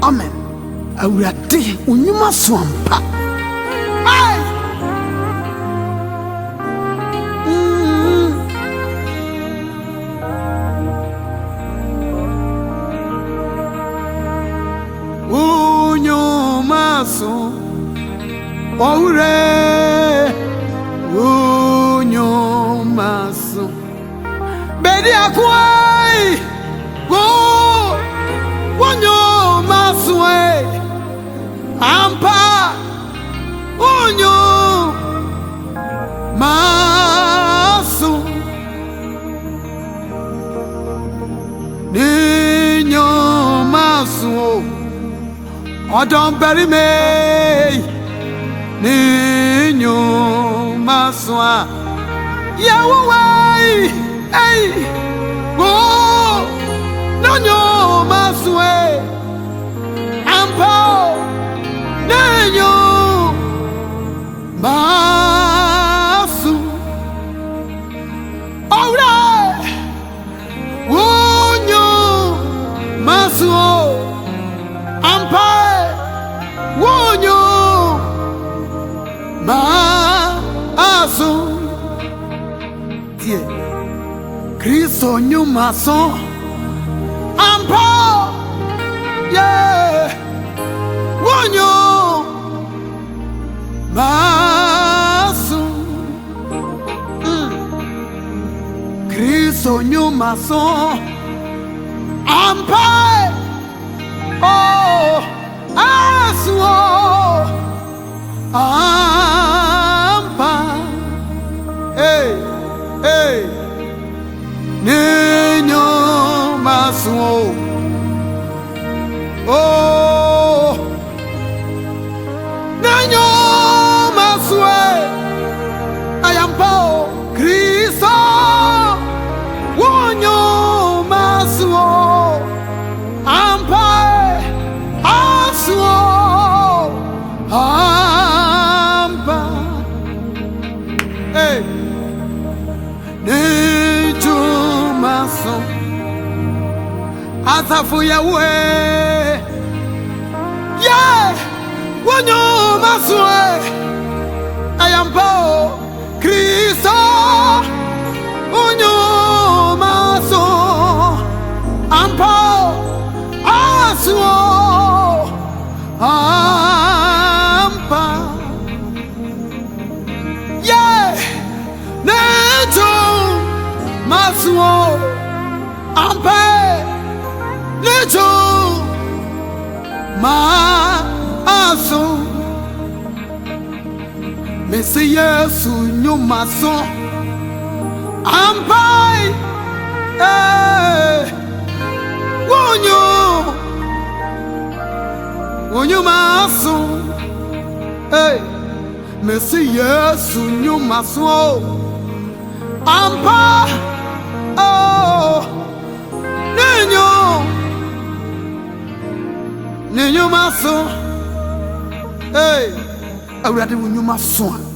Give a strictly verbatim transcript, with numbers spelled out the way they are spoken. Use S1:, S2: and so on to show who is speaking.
S1: Amen. Awurade unyuma swampa. Ai. Unyuma so. Ore. Unyuma so. Bedi akwai. Go. Unyuma so. Ampa unyo maso ninyo maso odon beri me ninyo maso ya wai ei go ninyo maso ampa Nenyo masu ora wonyo masu ampai wonyo masu tie Kristo nyuma so ampa yeah wonyo maso mm. Kristo nyuma so ampai oh aso ampa hey hey ninyo maso oh ninyo I am Paul Cristo Wonyo Masuo Ampa Asuo Ampa Hey Nijo Maso Azafu Yahweh Yeah Wonyo Masuo I am Paul Cristo Unyo maso Ampa Asuo Ampa Yeah Neto Masuo Ampa Neto Ma Aso Mesi Yesu nyuma so ampai eh wonyo wonyo maso eh Mesi Yesu nyuma so ampa oh nenyo nenyo maso eh Awurade wonyuma so